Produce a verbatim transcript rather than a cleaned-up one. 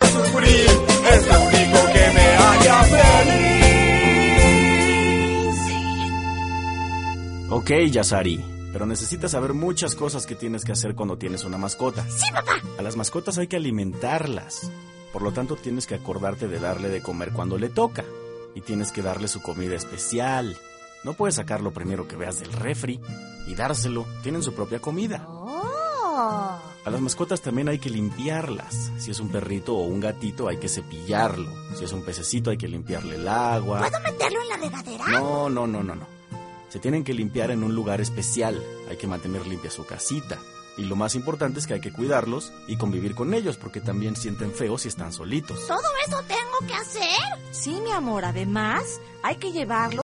sufrir, es lo único que me haría feliz. Ok, Yasari, pero necesitas saber muchas cosas que tienes que hacer cuando tienes una mascota. Sí, papá. A las mascotas hay que alimentarlas. Por lo tanto, tienes que acordarte de darle de comer cuando le toca. Y tienes que darle su comida especial. No puedes sacarlo primero que veas del refri y dárselo. Tienen su propia comida. Oh. A las mascotas también hay que limpiarlas. Si es un perrito o un gatito, hay que cepillarlo. Si es un pececito, hay que limpiarle el agua. ¿Puedo meterlo en la regadera? No, no, no, no, no. Se tienen que limpiar en un lugar especial. Hay que mantener limpia su casita. Y lo más importante es que hay que cuidarlos y convivir con ellos, porque también sienten feo si están solitos. ¿Todo eso tengo que hacer? Sí, mi amor, además hay que llevarlo